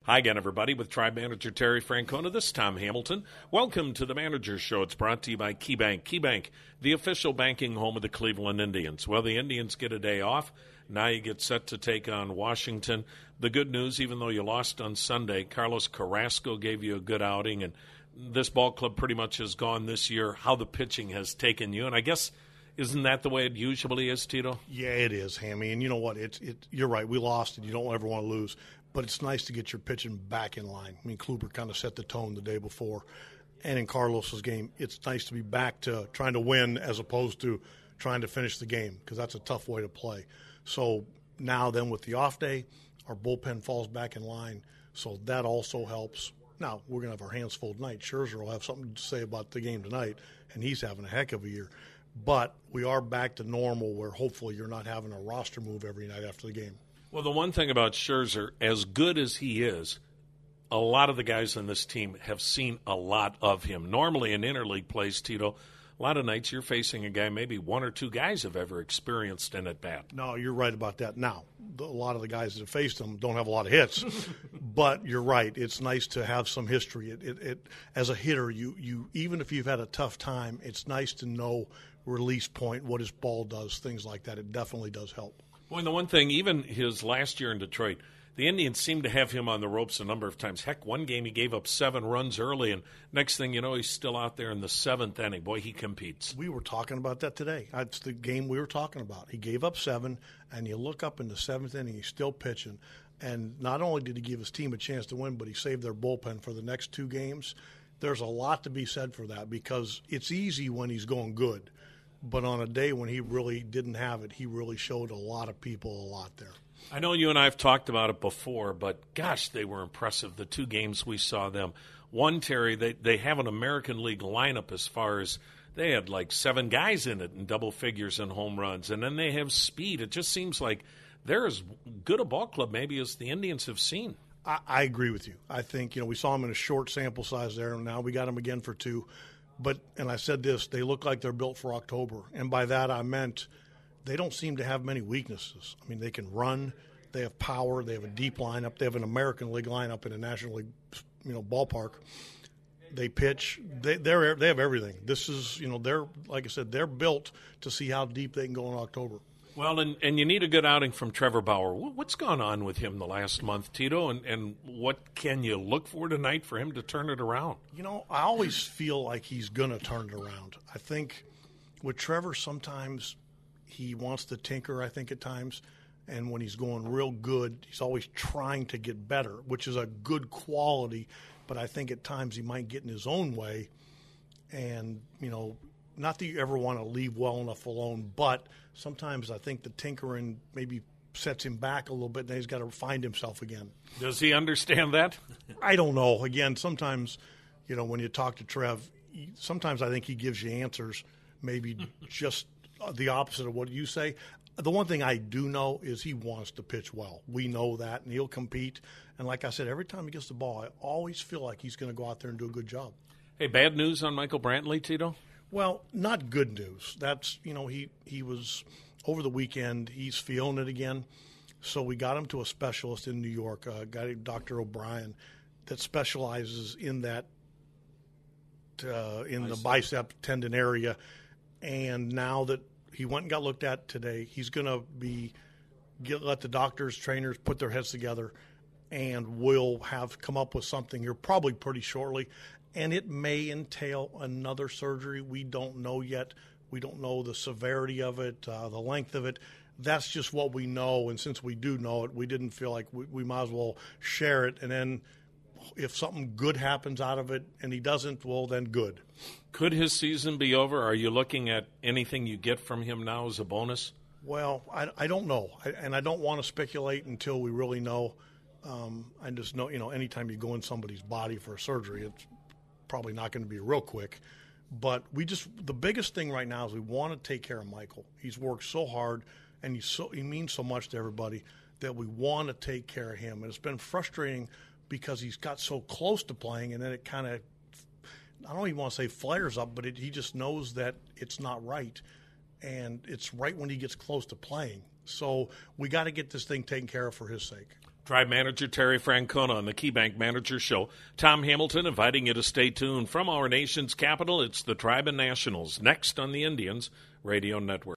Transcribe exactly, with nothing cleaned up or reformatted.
Hi again, everybody, with Tribe Manager Terry Francona. This is Tom Hamilton. Welcome to the Manager's Show. It's brought to you by KeyBank. KeyBank, the official banking home of the Cleveland Indians. Well, the Indians get a day off. Now you get set to take on Washington. The good news, even though you lost on Sunday, Carlos Carrasco gave you a good outing, and this ball club pretty much has gone this year how the pitching has taken you. And I guess, isn't that the way it usually is, Tito? Yeah, it is, Hammy. And you know what? It's it. You're right. We lost, and you don't ever want to lose. But it's nice to get your pitching back in line. I mean, Kluber kind of set the tone the day before. And in Carlos's game, it's nice to be back to trying to win as opposed to trying to finish the game, because that's a tough way to play. So now then with the off day, our bullpen falls back in line. So that also helps. Now, we're going to have our hands full tonight. Scherzer will have something to say about the game tonight, and he's having a heck of a year. But we are back to normal where hopefully you're not having a roster move every night after the game. Well, the one thing about Scherzer, as good as he is, a lot of the guys on this team have seen a lot of him. Normally in interleague plays, Tito, a lot of nights you're facing a guy maybe one or two guys have ever experienced in at bat. No, you're right about that. Now, a lot of the guys that have faced him don't have a lot of hits, but you're right. It's nice to have some history. It, it, it as a hitter, you you even if you've had a tough time, it's nice to know release point, what his ball does, things like that. It definitely does help. Well, the one thing, even his last year in Detroit, the Indians seemed to have him on the ropes a number of times. Heck, one game he gave up seven runs early, and next thing you know, he's still out there in the seventh inning. Boy, he competes. We were talking about that today. That's the game we were talking about. He gave up seven, and you look up in the seventh inning, he's still pitching. And not only did he give his team a chance to win, but he saved their bullpen for the next two games. There's a lot to be said for that, because it's easy when he's going good. But on a day when he really didn't have it, he really showed a lot of people a lot there. I know you and I have talked about it before, but gosh, they were impressive, the two games we saw them. One, Terry, they, they have an American League lineup as far as they had like seven guys in it in double figures and home runs, and then they have speed. It just seems like they're as good a ball club maybe as the Indians have seen. I, I agree with you. I think, you know, we saw them in a short sample size there, and now we got them again for two. But, and I said this, they look like they're built for October. And by that I meant they don't seem to have many weaknesses. I mean, they can run, they have power, they have a deep lineup, they have an American League lineup in a National League, you know, ballpark. They pitch, they they're they have everything. This is, you know, they're, like I said, they're built to see how deep they can go in October. Well, and, and you need a good outing from Trevor Bauer. What's gone on with him the last month, Tito, and, and what can you look for tonight for him to turn it around? You know, I always feel like he's going to turn it around. I think with Trevor, sometimes he wants to tinker, I think, at times. And when he's going real good, he's always trying to get better, which is a good quality. But I think at times he might get in his own way. And, you know, not that you ever want to leave well enough alone, but sometimes I think the tinkering maybe sets him back a little bit, and then he's got to find himself again. Does he understand that? I don't know. Again, sometimes, you know, when you talk to Trev, sometimes I think he gives you answers maybe just the opposite of what you say. The one thing I do know is he wants to pitch well. We know that, and he'll compete. And like I said, every time he gets the ball, I always feel like he's going to go out there and do a good job. Hey, bad news on Michael Brantley, Tito? Well, not good news. That's, you know, he, he was over the weekend, he's feeling it again. So we got him to a specialist in New York, a guy named Doctor O'Brien, that specializes in that, uh, in bicep. the bicep tendon area. And now that he went and got looked at today, he's going to be get, let the doctors, trainers put their heads together, and we'll have come up with something here probably pretty shortly. And it may entail another surgery. We don't know yet. We don't know the severity of it, uh, the length of it. That's just what we know. And since we do know it, we didn't feel like we, we might as well share it. And then if something good happens out of it and he doesn't, well, then good. Could his season be over? Are you looking at anything you get from him now as a bonus? Well, I, I don't know. I, and I don't want to speculate until we really know. Um, I just know, you know, anytime you go in somebody's body for a surgery, it's probably not going to be real quick. But we just the biggest thing right now is we want to take care of Michael. He's worked so hard, and he's so he means so much to everybody that we want to take care of him. And it's been frustrating because he's got so close to playing, and then it kind of, I don't even want to say flares up, but it, he just knows that it's not right. And it's right when he gets close to playing. So we got to get this thing taken care of for his sake. Tribe Manager Terry Francona on the KeyBank Manager Show. Tom Hamilton inviting you to stay tuned. From our nation's capital, it's the Tribe and Nationals, next on the Indians Radio Network.